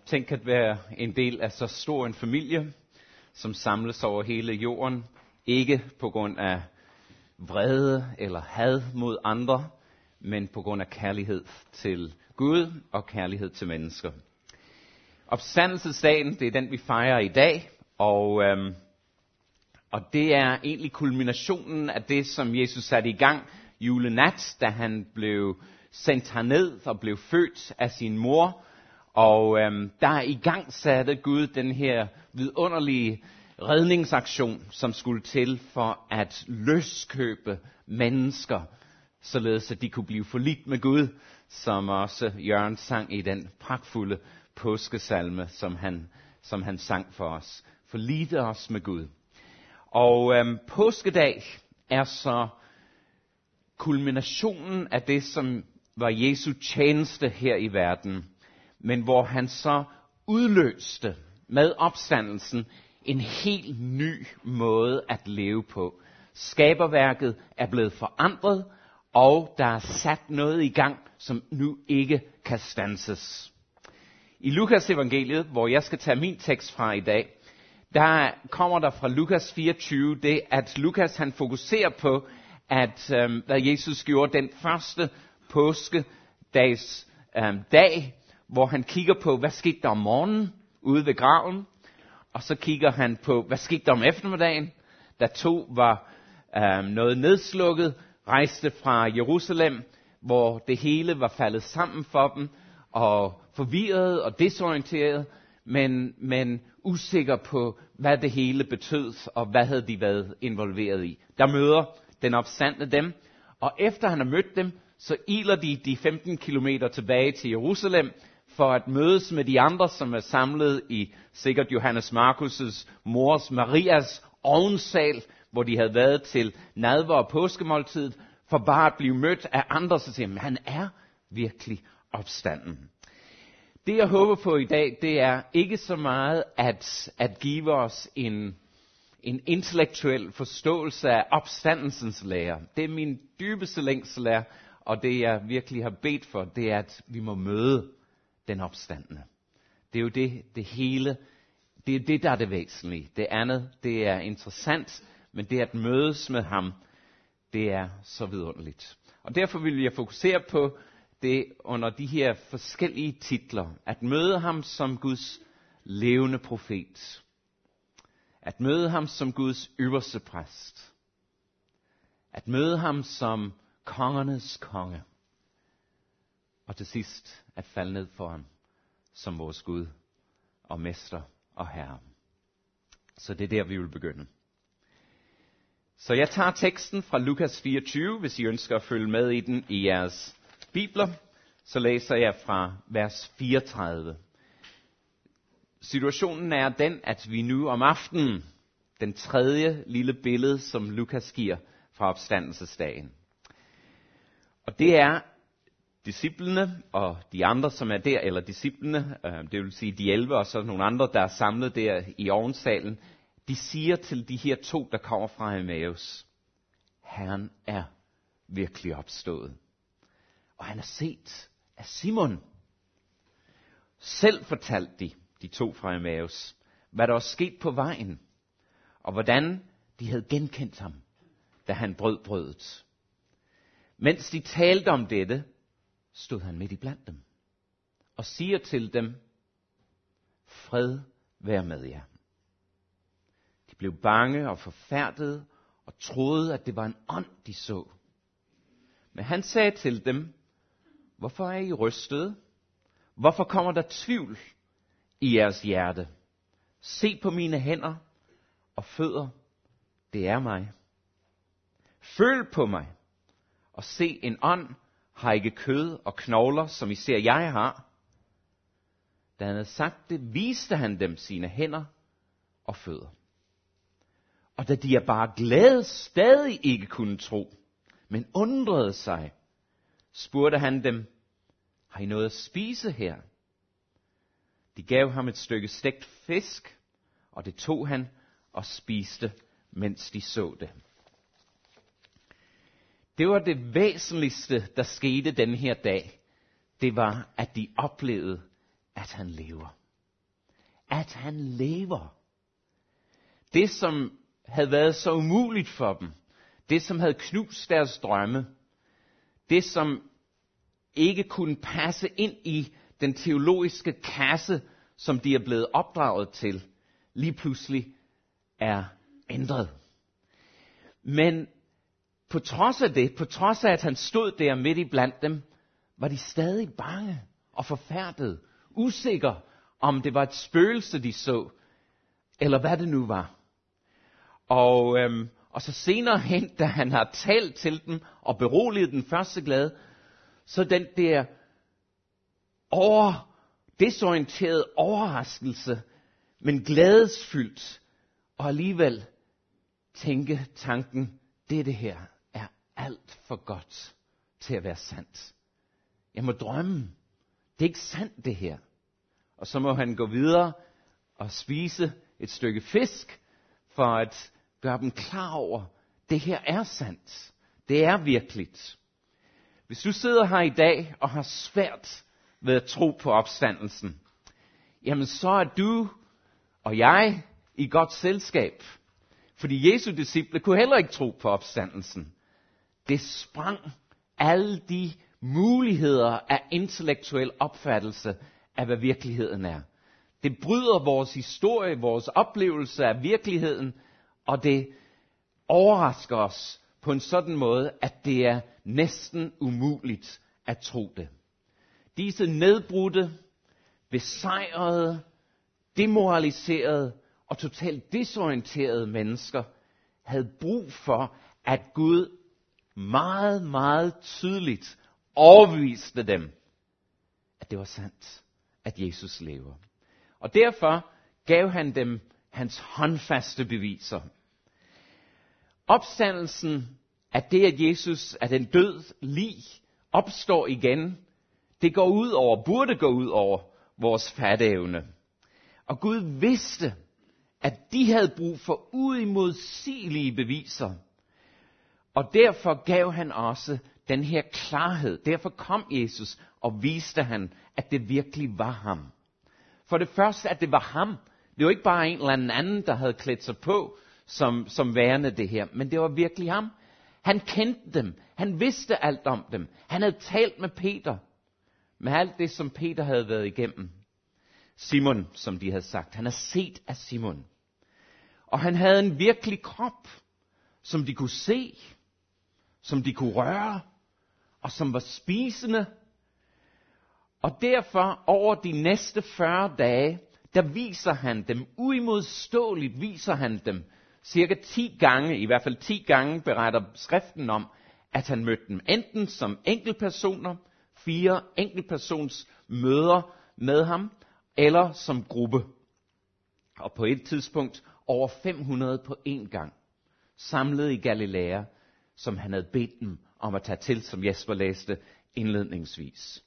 Tænk at være en del af så stor en familie, som samles over hele jorden, ikke på grund af vrede eller had mod andre, men på grund af kærlighed til Gud og kærlighed til mennesker. Opstandelsesdagen, det er den, vi fejrer i dag, og det er egentlig kulminationen af det, som Jesus satte i gang julenat, da han blev sendt herned og blev født af sin mor. Og der i gang satte Gud den her vidunderlige redningsaktion, som skulle til for at løskøbe mennesker, således at de kunne blive forligt med Gud, som også Jørgen sang i den pragtfulde påskesalme, som han sang for os. Forlite os med Gud. Og påskedag er så kulminationen af det, som var Jesu tjeneste her i verden, men hvor han så udløste med opstandelsen en helt ny måde at leve på. Skaberværket er blevet forandret, og der er sat noget i gang, som nu ikke kan standses. I Lukas evangeliet, hvor jeg skal tage min tekst fra i dag, der kommer der fra Lukas 24 det, at Lukas han fokuserer på, at hvad Jesus gjorde den første påskedags dag, hvor han kigger på, hvad skete der om morgenen ude ved graven, og så kigger han på, hvad skete der om eftermiddagen, da to var noget nedslukket, rejste fra Jerusalem, hvor det hele var faldet sammen for dem, og forvirret og desorienteret, men usikker på, hvad det hele betød, og hvad havde de været involveret i. Der møder den opstandne dem, og efter han har mødt dem, så iler de 15 kilometer tilbage til Jerusalem, for at mødes med de andre, som er samlet i sikkert Johannes Markus' mors Marias ovnsal, hvor de havde været til nadver og påskemåltidet, for bare at blive mødt af andre, så siger han er virkelig opstanden. Det jeg håber på i dag, det er ikke så meget at give os en intellektuel forståelse af opstandelsens lære. Det er min dybeste længsel er, og det jeg virkelig har bedt for, det er, at vi må møde den opstandende. Det er jo det hele, det er det, der er det væsentlige. Det andet, det er interessant, men det at mødes med ham, det er så vidunderligt. Og derfor vil jeg fokusere på det under de her forskellige titler. At møde ham som Guds levende profet. At møde ham som Guds øverste præst. At møde ham som kongernes konge. Og til sidst at falde ned for ham som vores Gud og mester og herre. Så det er der, vi vil begynde. Så jeg tager teksten fra Lukas 24, hvis I ønsker at følge med i den i jeres bibler. Så læser jeg fra vers 34. Situationen er den, at vi nu om aftenen, den tredje lille billede, som Lukas giver fra opstandelsesdagen. Og det er disciplene og de andre, som er der, eller disciplene, det vil sige de 11 og så nogle andre, der er samlet der i ovensalen, de siger til de her to, der kommer fra Emmaus, Herren er virkelig opstået. Og han er set af Simon. Selv fortalte de to fra Emmaus, hvad der var sket på vejen, og hvordan de havde genkendt ham, da han brød brødet. Mens de talte om dette, stod han midt i blandt dem, og siger til dem, fred være med jer. De blev bange og forfærdede, og troede, at det var en ånd, de så. Men han sagde til dem, hvorfor er I rystede? Hvorfor kommer der tvivl i jeres hjerte? Se på mine hænder og fødder, det er mig. Føl på mig og se, en ånd har ikke kød og knogler, som I ser, jeg har. Da han havde sagt det, viste han dem sine hænder og fødder. Og da de af bare glæde stadig ikke kunne tro, men undrede sig, spurgte han dem, har I noget at spise her? De gav ham et stykke stegt fisk, og det tog han og spiste, mens de så det. Det var det væsentligste, der skete den her dag. Det var, at de oplevede, at han lever. at han lever. Det, som havde været så umuligt for dem, det, som havde knust deres drømme, det, som ikke kunne passe ind i den teologiske kasse, som de er blevet opdraget til, lige pludselig er ændret. Men på trods af det, på trods af at han stod der midt i blandt dem, var de stadig bange og forfærdet, usikre om det var et spøgelse, de så, eller hvad det nu var. Og så senere hen, da han har talt til dem og beroliget den første glade, så den der desorienterede overraskelse, men glædesfyldt, og alligevel tænke tanken, det her er alt for godt til at være sandt. Jeg må drømme. Det er ikke sandt det her. Og så må han gå videre og spise et stykke fisk, for at gøre dem klar over, det her er sandt. Det er virkeligt. Hvis du sidder her i dag og har svært ved at tro på opstandelsen, jamen så er du og jeg i godt selskab. Fordi Jesu disciple kunne heller ikke tro på opstandelsen. Det sprang alle de muligheder af intellektuel opfattelse af, hvad virkeligheden er. Det bryder vores historie, vores oplevelse af virkeligheden, og det overrasker os på en sådan måde, at det er næsten umuligt at tro det. Disse nedbrudte, besejrede, demoraliserede og totalt desorienterede mennesker havde brug for, at Gud meget, meget tydeligt overbeviste dem, at det var sandt, at Jesus lever. Og derfor gav han dem hans håndfaste beviser. Opstandelsen af det, at Jesus er den død lig, opstår igen, det burde gå ud over vores fatteevne. Og Gud vidste, at de havde brug for uimodsigelige beviser. Og derfor gav han også den her klarhed. Derfor kom Jesus og viste han, at det virkelig var ham. For det første, at det var ham. Det var ikke bare en eller anden, der havde klædt sig på som værende det her. Men det var virkelig ham. Han kendte dem. Han vidste alt om dem. Han havde talt med Peter. Med alt det, som Peter havde været igennem. Simon, som de havde sagt. Han har set af Simon. Og han havde en virkelig krop, som de kunne se, som de kunne røre, og som var spisende. Og derfor over de næste 40 dage, der viser han dem, uimodståeligt viser han dem, cirka 10 gange, i hvert fald 10 gange beretter skriften om, at han mødte dem enten som enkeltpersoner, 4 enkeltpersons møder med ham, eller som gruppe. Og på et tidspunkt over 500 på én gang, samlet i Galilea, som han havde bedt dem om at tage til, som Jesper læste indledningsvis.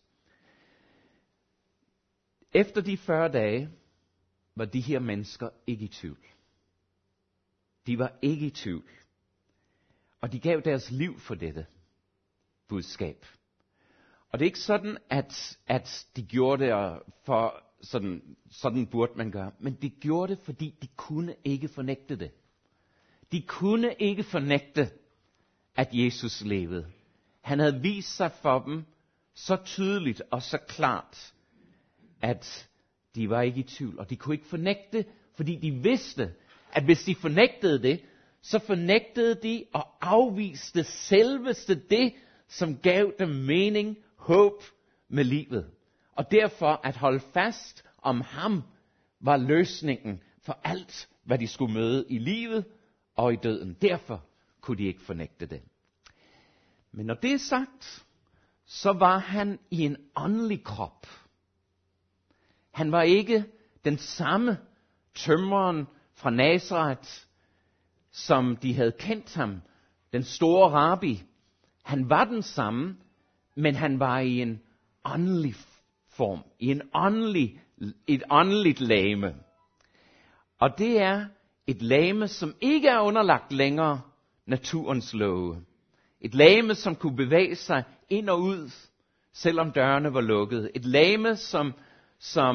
Efter de 40 dage var de her mennesker ikke i tvivl. De var ikke i tvivl. Og de gav deres liv for dette budskab. Og det er ikke sådan, at de gjorde det for sådan burde man gøre. Men de gjorde det, fordi de kunne ikke fornægte det. De kunne ikke fornægte, at Jesus levede. Han havde vist sig for dem så tydeligt og så klart, at de var ikke i tvivl. Og de kunne ikke fornægte, fordi de vidste, at hvis de fornægtede det, så fornægtede de og afviste selveste det, som gav dem mening, håb med livet. Og derfor at holde fast om ham var løsningen for alt, hvad de skulle møde i livet og i døden. Derfor kunne de ikke fornægte det. Men når det er sagt, så var han i en åndelig krop. Han var ikke den samme tømreren fra Nazareth, som de havde kendt ham, den store rabbi. Han var den samme, men han var i en åndelig form, i et åndeligt legeme. Og det er et legeme, som ikke er underlagt længere naturens love. Et legeme, som kunne bevæge sig ind og ud, selvom dørene var lukket. Et legeme, som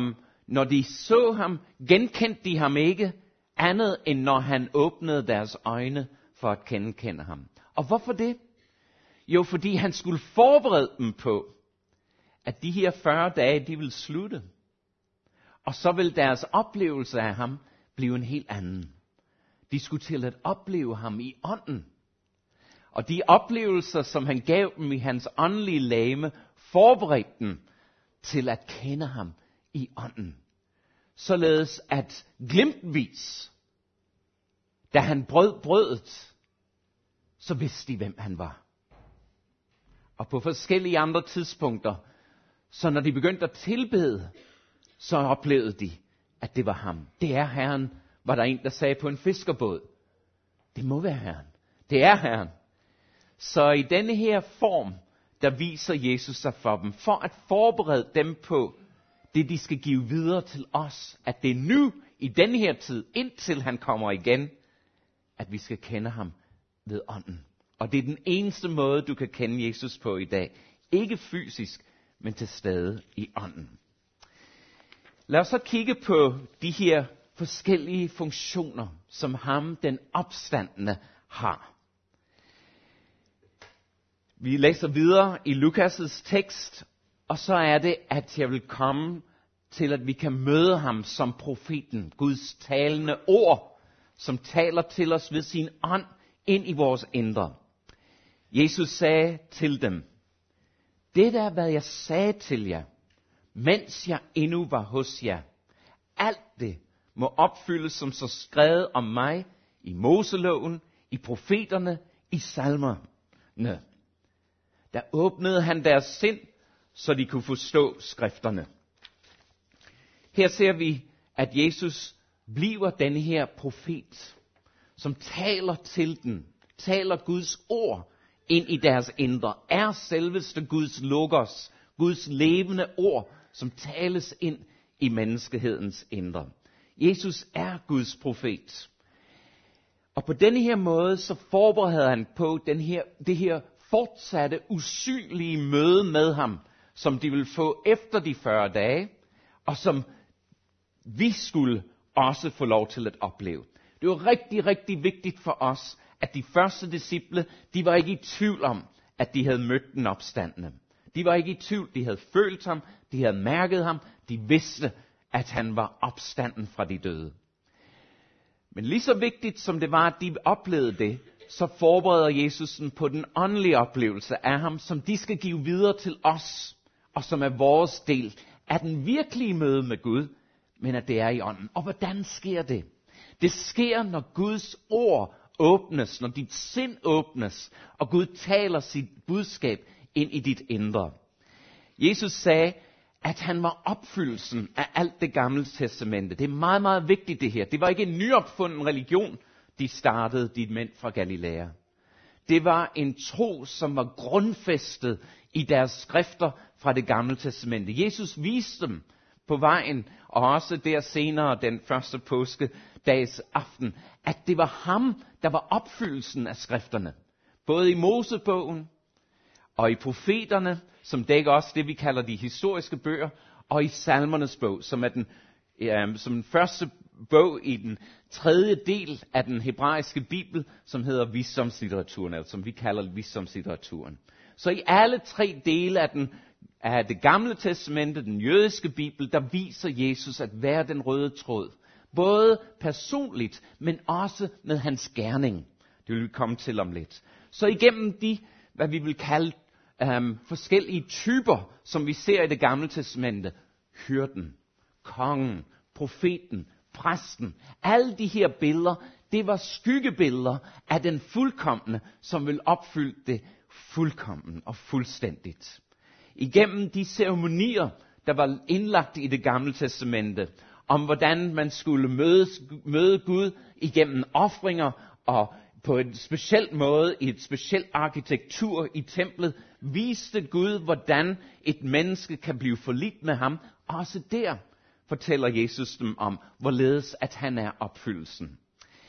Når de så ham, genkendte de ham ikke, andet end når han åbnede deres øjne for at kende ham. Og hvorfor det? Jo, fordi han skulle forberede dem på, at de her 40 dage, de ville slutte. Og så ville deres oplevelse af ham blive en helt anden. De skulle til at opleve ham i ånden. Og de oplevelser, som han gav dem i hans åndelige legeme, forberedte dem til at kende ham i ånden. Således at glimtvis, da han brød brødet, så vidste de, hvem han var. Og på forskellige andre tidspunkter, så når de begyndte at tilbede, så oplevede de, at det var ham. Det er Herren, var der en, der sagde på en fiskerbåd. Det må være Herren. Det er Herren. Så i denne her form, der viser Jesus sig for dem, for at forberede dem på det, de skal give videre til os. At det er nu, i denne her tid, indtil han kommer igen, at vi skal kende ham ved ånden. Og det er den eneste måde, du kan kende Jesus på i dag. Ikke fysisk, men til stede i ånden. Lad os så kigge på de her forskellige funktioner, som ham, den opstandne, har. Vi læser videre i Lukas' tekst, og så er det, at jeg vil komme til, at vi kan møde ham som profeten, Guds talende ord, som taler til os ved sin ånd ind i vores indre. Jesus sagde til dem, det er, hvad jeg sagde til jer, mens jeg endnu var hos jer. Alt det må opfyldes, som så skrevet om mig i Moseloven, i profeterne, i salmerne. Der åbnede han deres sind, så de kunne forstå skrifterne. Her ser vi, at Jesus bliver denne her profet, som taler til den, taler Guds ord ind i deres indre, er selveste Guds logos, Guds levende ord, som tales ind i menneskehedens indre. Jesus er Guds profet. Og på denne her måde, så forbereder han på det her fortsatte usynlige møde med ham, som de vil få efter de 40 dage, og som vi skulle også få lov til at opleve. Det var rigtig, rigtig vigtigt for os, at de første disciple, de var ikke i tvivl om, at de havde mødt den opstandne. De var ikke i tvivl, de havde følt ham, de havde mærket ham, de vidste, at han var opstanden fra de døde. Men lige så vigtigt som det var, at de oplevede det, så forbereder Jesus dem på den åndelige oplevelse af ham, som de skal give videre til os, og som er vores del af den virkelige møde med Gud, men at det er i ånden. Og hvordan sker det? Det sker, når Guds ord åbnes, når dit sind åbnes, og Gud taler sit budskab ind i dit indre. Jesus sagde, at han var opfyldelsen af alt det gamle testamente. Det er meget, meget vigtigt det her. Det var ikke en nyopfunden religion, de startede, de mænd fra Galilea. Det var en tro, som var grundfæstet i deres skrifter fra det gamle testamente. Jesus viste dem på vejen, og også der senere, den første påskedags aften, at det var ham, der var opfyldelsen af skrifterne. Både i Mosebogen og i profeterne, som dækker også det, vi kalder de historiske bøger, og i salmernes bog, som er den første bog i den tredje del af den hebraiske bibel, som hedder visdomslitteraturen, eller som vi kalder visdomslitteraturen. Så i alle 3 dele af det gamle testamente, den jødiske bibel, der viser Jesus at være den røde tråd. Både personligt, men også med hans gerning. Det vil vi komme til om lidt. Så igennem de, hvad vi vil kalde forskellige typer, som vi ser i det gamle testamente. Hyrden, kongen, profeten, præsten. Alle de her billeder, det var skyggebilleder af den fuldkomne, som vil opfylde det fuldkommen og fuldstændigt. Igennem de ceremonier, der var indlagt i det gamle testamente, om hvordan man skulle møde Gud igennem ofringer og på en speciel måde, i et specielt arkitektur i templet, viste Gud, hvordan et menneske kan blive forligt med ham. Også der fortæller Jesus dem om, hvorledes at han er opfyldelsen.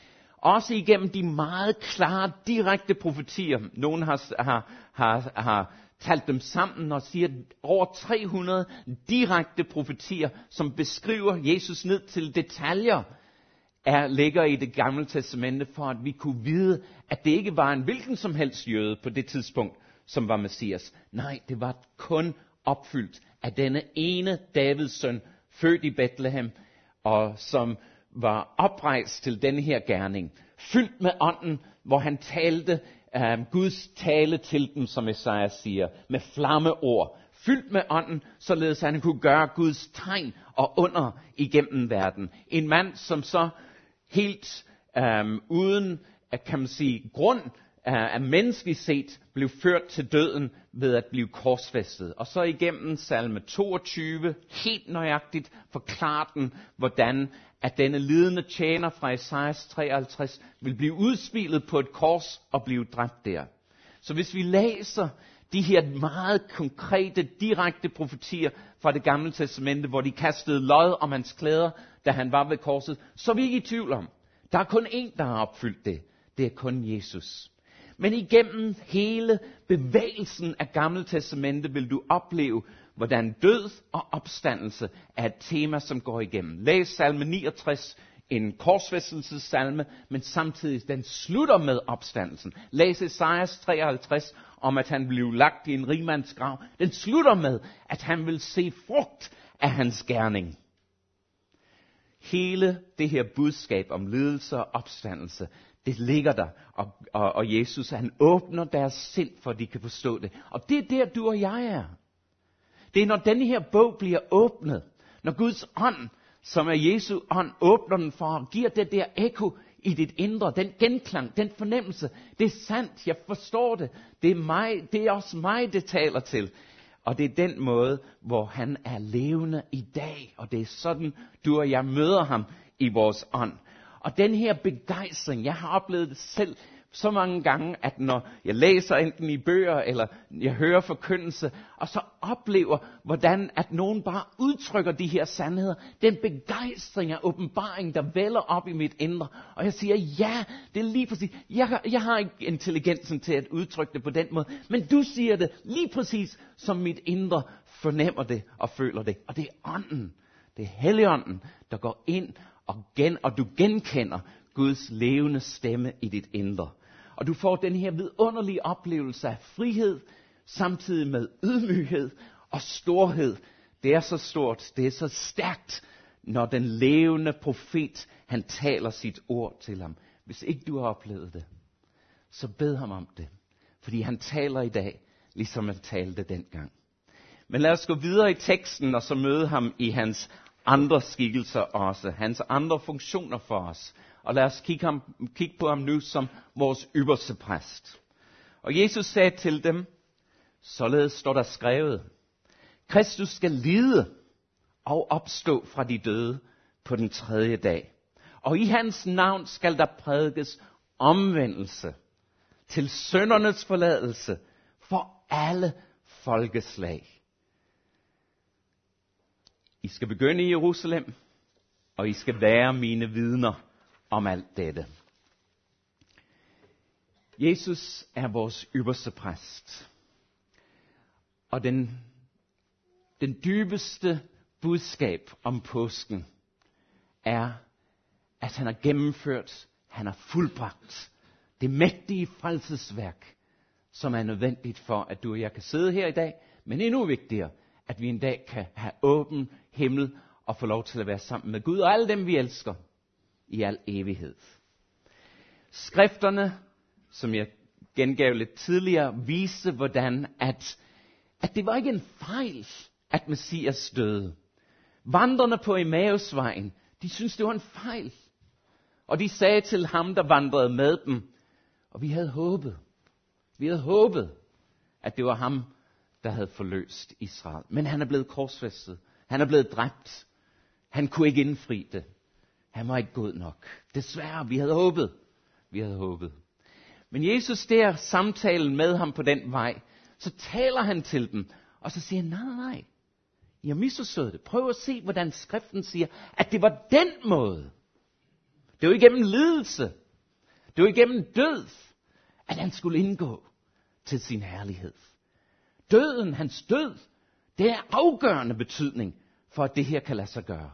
Også igennem de meget klare, direkte profetier. Nogen har talt dem sammen og siger over 300 direkte profetier, som beskriver Jesus ned til detaljer, ligger i det gamle testamente, for at vi kunne vide, at det ikke var en hvilken som helst jøde på det tidspunkt, som var Messias. Nej, det var kun opfyldt af denne ene Davids søn, født i Bethlehem, og som var oprejst til denne her gerning. Fyldt med ånden, hvor han talte Guds tale til dem, som Esajas siger, med flammeord. Fyldt med ånden, således han kunne gøre Guds tegn og under igennem verden. En mand, som så helt uden, kan man sige, grund af menneskeligt set, blev ført til døden ved at blive korsfæstet. Og så igennem salme 22, helt nøjagtigt forklarer den, hvordan at denne lidende tjener fra Esajas 53 vil blive udspillet på et kors og blive dræbt der. Så hvis vi læser de her meget konkrete, direkte profetier fra det gamle testamente, hvor de kastede lod om hans klæder, da han var ved korset, så er vi ikke i tvivl om. Der er kun én, der har opfyldt det. Det er kun Jesus. Men igennem hele bevægelsen af Gamle Testamente vil du opleve, hvordan død og opstandelse er et tema, som går igennem. Læs salme 69, en korsfæstelsessalme, men samtidig den slutter med opstandelsen. Læs Esajas 53 om, at han blev lagt i en rigmands grav. Den slutter med, at han vil se frugt af hans gerning. Hele det her budskab om lidelse og opstandelse, det ligger der, og Jesus, han åbner deres sind, for at de kan forstå det. Og det er der, du og jeg er. Det er, når denne her bog bliver åbnet, når Guds ånd, som er Jesu ånd, åbner den for og giver det der ekko i dit indre, den genklang, den fornemmelse. Det er sandt, jeg forstår det. Det er mig, det er også mig, det taler til. Og det er den måde, hvor han er levende i dag. Og det er sådan, du og jeg møder ham i vores ånd. Og den her begejstring, jeg har oplevet det selv så mange gange, at når jeg læser enten i bøger, eller jeg hører forkyndelse, og så oplever, hvordan at nogen bare udtrykker de her sandheder, den begejstring af åbenbaring, der vælger op i mit indre. Og jeg siger, ja, det er lige præcis. Jeg har ikke intelligensen til at udtrykke det på den måde, men du siger det lige præcis, som mit indre fornemmer det og føler det. Og det er ånden, det er Helligånden, der går ind og du genkender Guds levende stemme i dit indre. Og du får den her vidunderlige oplevelse af frihed, samtidig med ydmyghed og storhed. Det er så stort, det er så stærkt, når den levende profet, han taler sit ord til ham. Hvis ikke du har oplevet det, så bed ham om det. Fordi han taler i dag, ligesom han talte dengang. Men lad os gå videre i teksten, og så møde ham i hans andre skikkelser også. Hans andre funktioner for os. Og lad os kigge på ham nu som vores ypperste præst. Og Jesus sagde til dem, således står der skrevet, Kristus skal lide og opstå fra de døde på den 3. dag. Og i hans navn skal der prædikes omvendelse til syndernes forladelse for alle folkeslag. I skal begynde i Jerusalem, og I skal være mine vidner om alt dette. Jesus er vores ypperste præst. Og den dybeste budskab om påsken er, at han har gennemført, han har fuldbragt det mægtige frelsesværk, som er nødvendigt for, at du og jeg kan sidde her i dag, men endnu vigtigere, at vi en dag kan have åben himmel og få lov til at være sammen med Gud og alle dem, vi elsker i al evighed. Skrifterne, som jeg gengav lidt tidligere, viste, hvordan at det var ikke en fejl, at Messias døde. Vandrerne på Emmausvejen, de syntes, det var en fejl. Og de sagde til ham, der vandrede med dem, og vi havde håbet, at det var ham, der havde forløst Israel. Men han er blevet korsfæstet. Han er blevet dræbt. Han kunne ikke indfri det. Han var ikke god nok. Desværre, vi havde håbet. Men Jesus der, samtalen med ham på den vej, så taler han til dem, og så siger han, nej, I har misforstået det. Prøv at se, hvordan skriften siger, at det var den måde. Det var igennem lidelse. Det var igennem død, at han skulle indgå til sin herlighed. hans død, det er afgørende betydning for, at det her kan lade sig gøre.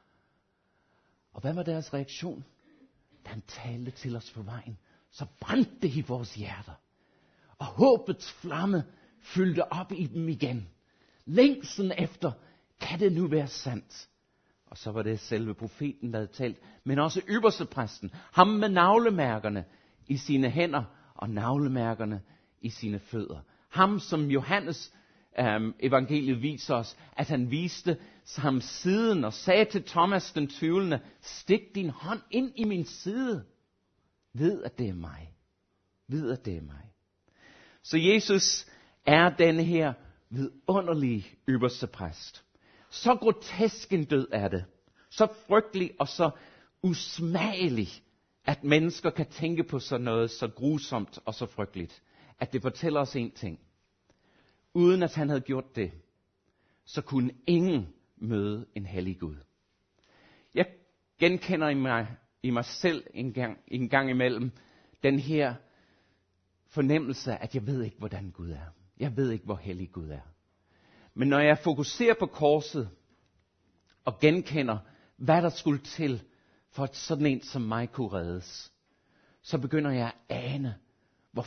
Og hvad var deres reaktion? Da han talte til os på vejen, så brændte det i vores hjerter. Og håbets flamme fyldte op i dem igen. Længslen efter, kan det nu være sandt? Og så var det selve profeten, der havde talt, men også ypperstepræsten, ham med navlemærkerne i sine hænder og navlemærkerne i sine fødder. Ham, som Johannes evangeliet viser os, at han viste ham siden og sagde til Thomas den tvivlende, stik din hånd ind i min side. Ved, at det er mig. Ved, at det er mig. Så Jesus er denne her vidunderlige ypperstepræst. Så grotesk en død er det. Så frygtelig og så usmagelig, at mennesker kan tænke på sådan noget så grusomt og så frygteligt. At det fortæller os en ting. Uden at han havde gjort det, så kunne ingen møde en hellig Gud. Jeg genkender i mig selv en gang imellem den her fornemmelse, at jeg ved ikke, hvordan Gud er. Jeg ved ikke, hvor hellig Gud er. Men når jeg fokuserer på korset og genkender, hvad der skulle til, for at sådan en som mig kunne reddes, så begynder jeg at ane, hvor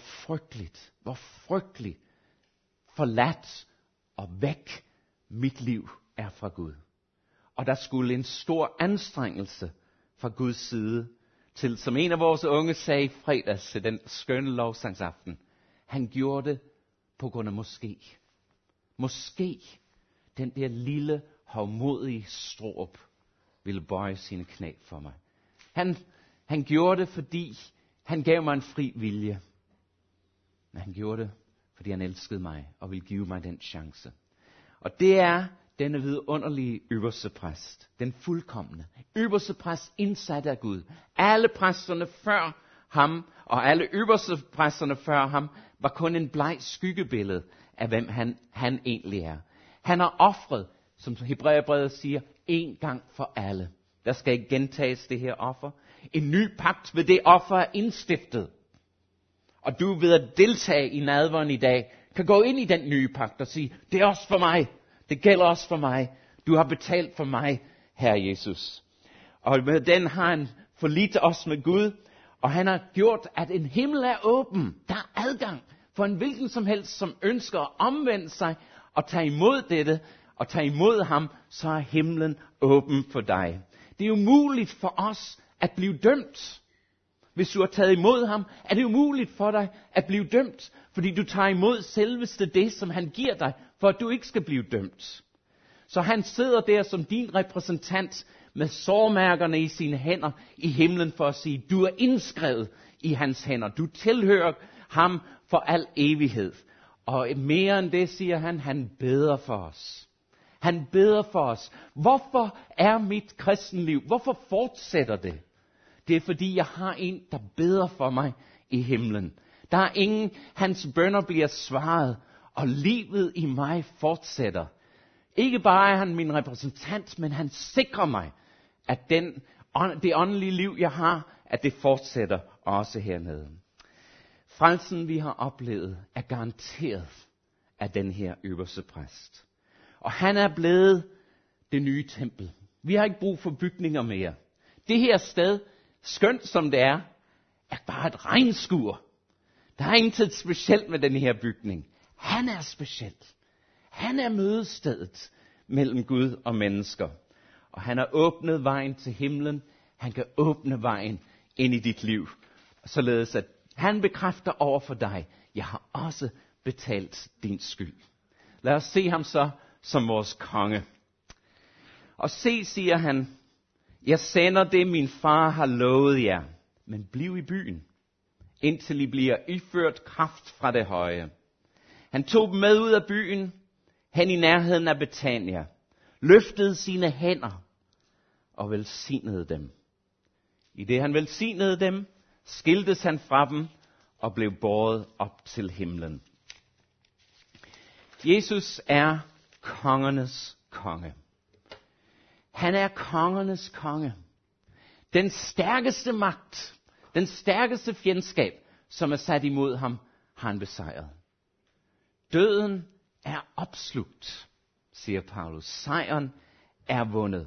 frygteligt forladt og væk mit liv er fra Gud. Og der skulle en stor anstrengelse fra Guds side til, som en af vores unge sagde i fredags til den skønne lovsangsaften, han gjorde det på grund af måske. Måske den der lille, hovmodige Strørup ville bøje sine knæ for mig. Han gjorde det, fordi han gav mig en fri vilje. Men han gjorde det, fordi han elskede mig og ville give mig den chance. Og det er denne vidunderlige ypperstepræst, den fuldkomne. Ypperstepræst indsat af Gud. Alle præsterne før ham, og alle ypperstepræsterne før ham, var kun en bleg skyggebillede af, hvem han egentlig er. Han har ofret, som Hebræerbrevet siger, en gang for alle. Der skal ikke gentages det her offer. En ny pagt ved det offer er indstiftet. Og du ved at deltage i nadveren i dag, kan gå ind i den nye pagt og sige, det er også for mig. Det gælder også for mig. Du har betalt for mig, Herre Jesus. Og med den har han forlidt os med Gud, og han har gjort, at en himmel er åben. Der er adgang for en hvilken som helst, som ønsker at omvende sig og tage imod dette, og tage imod ham, så er himlen åben for dig. Det er umuligt for os at blive dømt. Hvis du har taget imod ham, er det umuligt for dig at blive dømt, fordi du tager imod selveste det, som han giver dig, for at du ikke skal blive dømt. Så han sidder der som din repræsentant med sårmærkerne i sine hænder i himlen for at sige, du er indskrevet i hans hænder. Du tilhører ham for al evighed. Og mere end det siger han beder for os. Han beder for os. Hvorfor er mit kristenliv? Hvorfor fortsætter det? Det er fordi jeg har en, der beder for mig i himlen. Der er ingen, hans bønner bliver svaret, og livet i mig fortsætter. Ikke bare er han min repræsentant, men han sikrer mig, at det åndelige liv, jeg har, at det fortsætter også hernede. Frelsen, vi har oplevet, er garanteret af den her ypperstepræst. Og han er blevet det nye tempel. Vi har ikke brug for bygninger mere. Det her sted, skønt som det er bare et regnskur. Der er intet specielt med den her bygning. Han er specielt. Han er mødestedet mellem Gud og mennesker. Og han har åbnet vejen til himlen. Han kan åbne vejen ind i dit liv. Således at han bekræfter over for dig, jeg har også betalt din skyld. Lad os se ham så som vores konge. Og se, siger han, jeg sender det, min far har lovet jer, men bliv i byen, indtil I bliver iført kraft fra det høje. Han tog dem med ud af byen, hen i nærheden af Betania, løftede sine hænder og velsignede dem. I det han velsignede dem, skiltes han fra dem og blev båret op til himlen. Jesus er kongernes konge. Han er kongernes konge. Den stærkeste magt, den stærkeste fjendskab, som er sat imod ham, har han besejret. Døden er opslugt, siger Paulus. Sejren er vundet.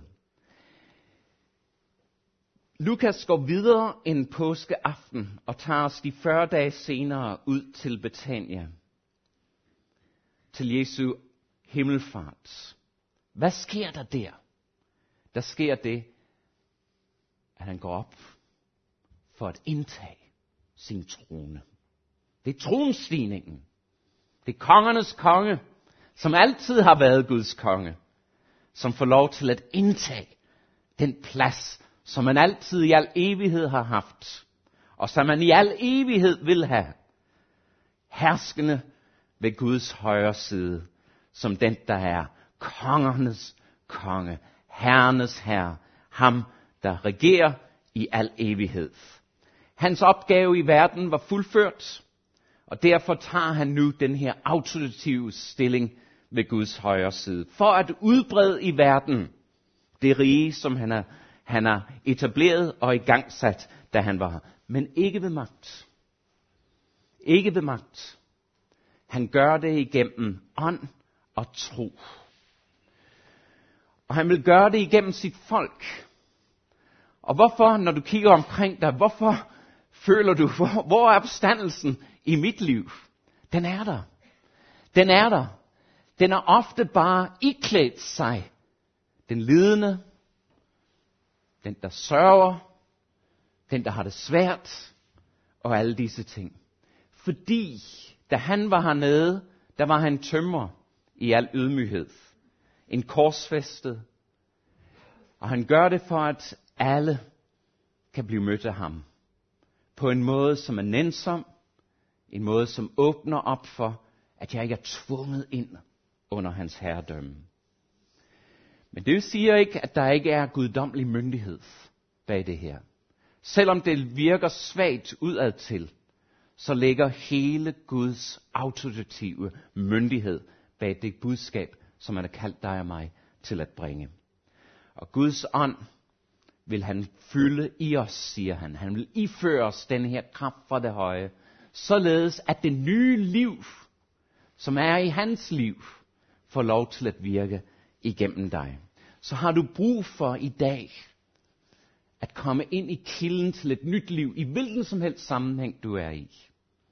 Lukas går videre en påskeaften og tager os de 40 dage senere ud til Betania. Til Jesu himmelfart. Hvad sker der der? Der sker det, at han går op for at indtage sin trone. Det er tronstigningen. Det er kongernes konge, som altid har været Guds konge, som får lov til at indtage den plads, som man altid i al evighed har haft, og som man i al evighed vil have. Herskende ved Guds højre side, som den, der er kongernes konge, herrenes herre, ham, der regerer i al evighed. Hans opgave i verden var fuldført, og derfor tager han nu den her autoritative stilling ved Guds højre side, for at udbrede i verden det rige, som han har etableret og igangsat, da han var her. Men ikke ved magt. Ikke ved magt. Han gør det igennem ånd og tro. Og han vil gøre det igennem sit folk. Og hvorfor, når du kigger omkring dig, hvorfor føler du, hvor er opstandelsen i mit liv? Den er der. Den er der. Den er ofte bare iklædt sig. Den lidende, den der sørger, den der har det svært, og alle disse ting. Fordi, da han var hernede, der var han tømrer i al ydmyghed. En korsfæstet. Og han gør det for, at alle kan blive mødt af ham. På en måde, som er nænsom. En måde, som åbner op for, at jeg ikke er tvunget ind under hans herredømme. Men det siger ikke, at der ikke er guddommelig myndighed bag det her. Selvom det virker svagt udad til, så ligger hele Guds autoritative myndighed bag det budskab, som han har kaldt dig og mig til at bringe. Og Guds ånd vil han fylde i os, siger han. Han vil iføre os den her kraft fra det høje, således at det nye liv, som er i hans liv, får lov til at virke igennem dig. Så har du brug for i dag at komme ind i kilden til et nyt liv, i hvilken som helst sammenhæng du er i.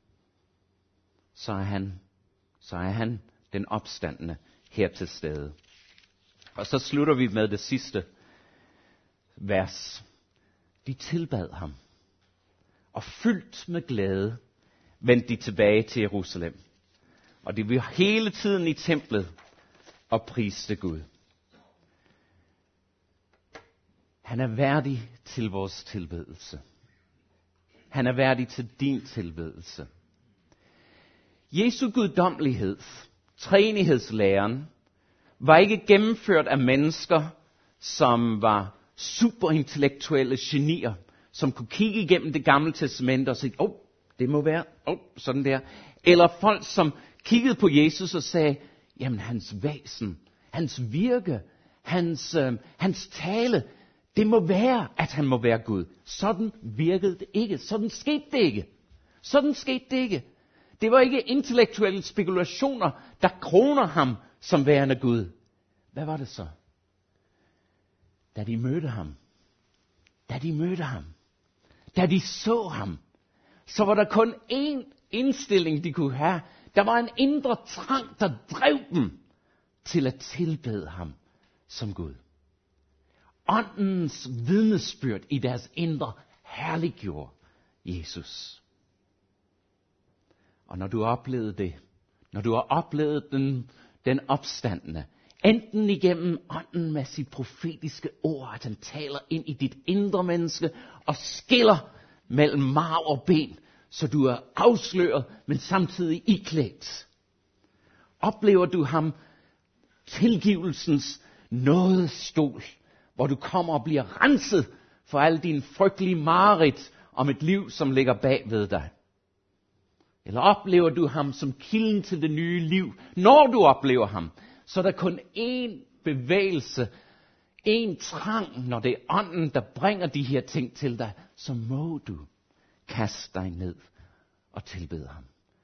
Så er han den opstandne her til stede. Og så slutter vi med det sidste vers. De tilbad ham, og fyldt med glæde vendte de tilbage til Jerusalem. Og de var hele tiden i templet og priste Gud. Han er værdig til vores tilbedelse. Han er værdig til din tilbedelse. Jesu guddommelighed, treenighedslæren, var ikke gennemført af mennesker, som var superintellektuelle genier, som kunne kigge igennem det gamle testament og sige, det må være, sådan der. Eller folk, som kiggede på Jesus og sagde, jamen hans væsen, hans virke, hans tale, det må være, at han må være Gud. Sådan virkede det ikke. Sådan skete det ikke. Sådan skete det ikke. Det var ikke intellektuelle spekulationer, der kroner ham som værende Gud. Hvad var det så? Da de mødte ham. Da de så ham. Så var der kun én indstilling, de kunne have. Der var en indre trang, der drev dem til at tilbede ham som Gud. Åndens vidnesbyrd i deres indre herliggjorde Jesus. Og når du har oplevet det, når du har oplevet den opstandne, enten igennem ånden med sit profetiske ord, at han taler ind i dit indre menneske og skiller mellem marv og ben, så du er afsløret, men samtidig iklædt. Oplever du ham tilgivelsens nådestol, hvor du kommer og bliver renset for alle dine frygtelige mareridt om et liv, som ligger bag ved dig? Eller oplever du ham som kilden til det nye liv? Når du oplever ham, så er der kun én bevægelse, én trang, når det er ånden, der bringer de her ting til dig, så må du kaste dig ned og tilbede ham.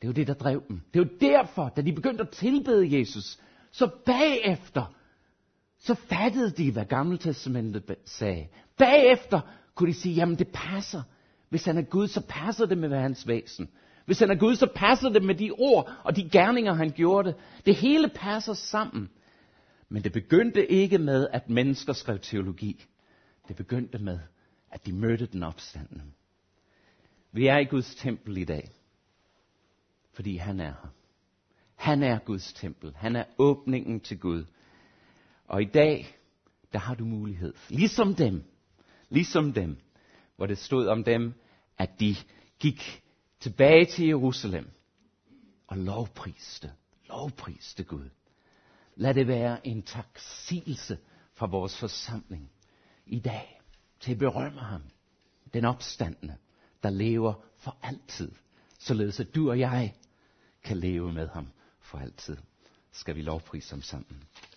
Det er jo det, der drev dem. Det er jo derfor, da de begyndte at tilbede Jesus, så bagefter, så fattede de, hvad Gamle Testamentet sagde. Bagefter kunne de sige, jamen det passer. Hvis han er Gud, så passer det med hans væsen. Hvis han er Gud, så passer det med de ord og de gerninger, han gjorde. Det hele passer sammen. Men det begyndte ikke med, at mennesker skrev teologi. Det begyndte med, at de mødte den opstandne. Vi er i Guds tempel i dag, fordi han er her. Han er Guds tempel. Han er åbningen til Gud. Og i dag, der har du mulighed. Ligesom dem, hvor det stod om dem, at de gik tilbage til Jerusalem og lovpriste Gud. Lad det være en taksigelse fra vores forsamling i dag til at berømme ham, den opstandne, der lever for altid, således at du og jeg kan leve med ham for altid. Skal vi lovprise ham sammen.